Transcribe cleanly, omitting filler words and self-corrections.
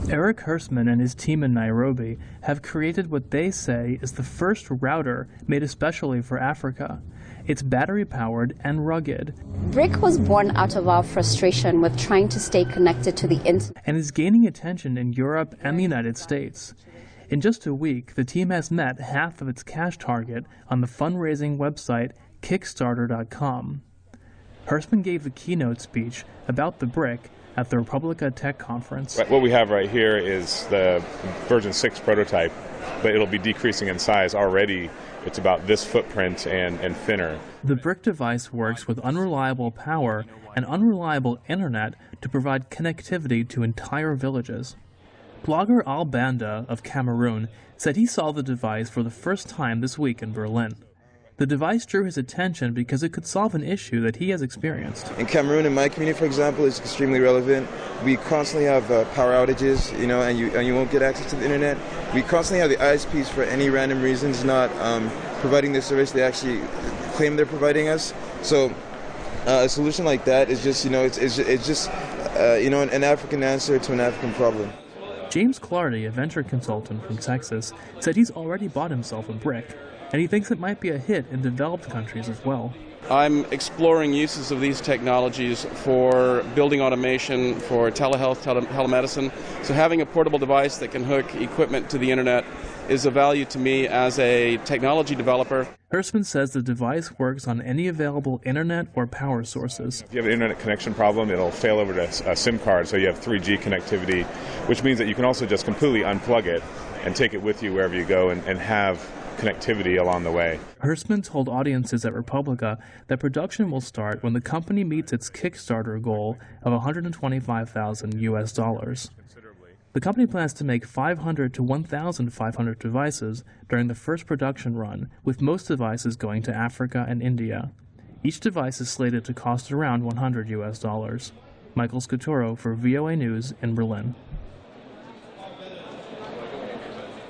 Eric Hirschman and his team in Nairobi have created what they say is the first router made especially for Africa. It's battery-powered and rugged. BRIC was born out of our frustration with trying to stay connected to the internet. And is gaining attention in Europe and the United States. In just a week, the team has met half of its cash target on the fundraising website Kickstarter.com. Hirschman gave the keynote speech about the BRIC at the Republica Tech Conference. What we have right here is the version 6 prototype, but it'll be decreasing in size. Already it's about this footprint and thinner. The BRIC device works with unreliable power and unreliable internet to provide connectivity to entire villages. Blogger Al Banda of Cameroon said he saw the device for the first time this week in Berlin. The device drew his attention because it could solve an issue that he has experienced. In Cameroon, in my community, for example, it's extremely relevant. We constantly have power outages, and you won't get access to the internet. We constantly have the ISPs, for any random reasons, not providing the service they actually claim they're providing us. So a solution like that is just, it's just an African answer to an African problem. James Clardy, a venture consultant from Texas, said he's already bought himself a BRIC, and he thinks it might be a hit in developed countries as well. I'm exploring uses of these technologies for building automation, for telehealth, telemedicine. So having a portable device that can hook equipment to the internet is of value to me as a technology developer. Hirschman says the device works on any available internet or power sources. If you have an internet connection problem, it'll fail over to a SIM card, so you have 3G connectivity, which means that you can also just completely unplug it and take it with you wherever you go and have connectivity along the way. Hirschman told audiences at Republica that production will start when the company meets its Kickstarter goal of $125,000 US. The company plans to make 500 to 1,500 devices during the first production run, with most devices going to Africa and India. Each device is slated to cost around $100 US. Michael Scaturo for VOA News in Berlin.